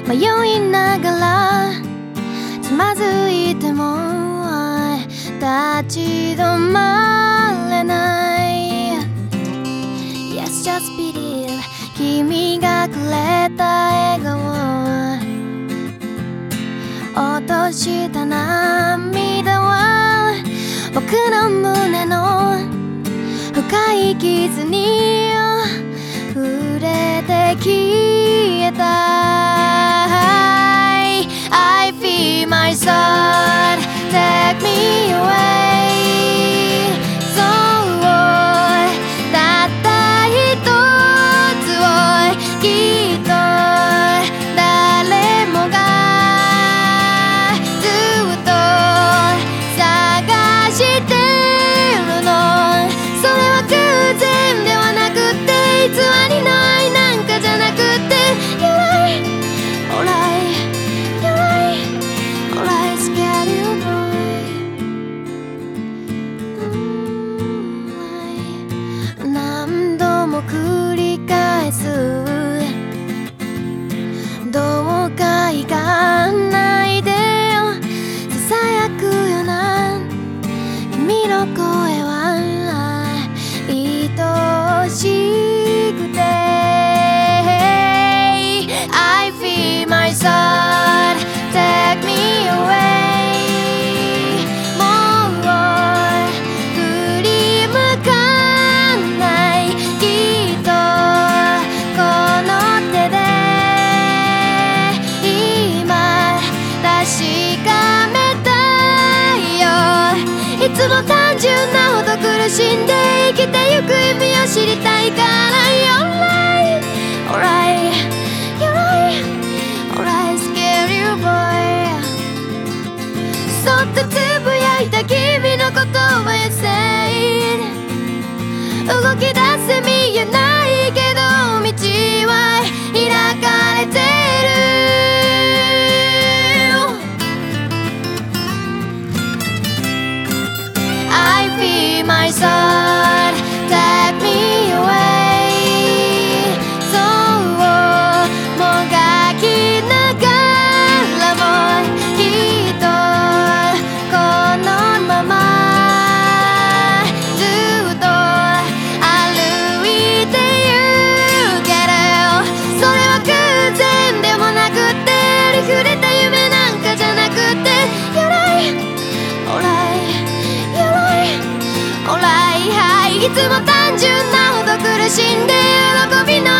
迷いながらつまずいても立ち止まれない。 Yes, just believe 君がくれた笑顔、落とした涙は僕の胸の深い傷に触れて消えた。 I feel my soul take me away。 そうたった一つをきっと誰もがずっと探してるの。それは偶然ではなくて偽りの愛なんかじゃなくて You're right, alright, you're right, alright, scared you boy。 何度も繰り返すどうか行かないでよ、ささやくような君の声は愛しくて I feel my soul take me away。 もう振り向かないきっとこの手で今確かめたいよ。いつも単純なほど苦しんで生きてゆく意味を知りたいから。 You're right, alright, you're right, alright, scare you boy。 そっとつぶやいた君のことは You say 動き出せ見えないけど道は開かれてる。I feel my soul take me away。 そうもがきながらもきっとこのままずっと歩いてゆける。それは偶然でもなくてありふれた夢なんかじゃなくて You're right, alright, you're right, alright。 いつも単純なほど苦しんで喜びの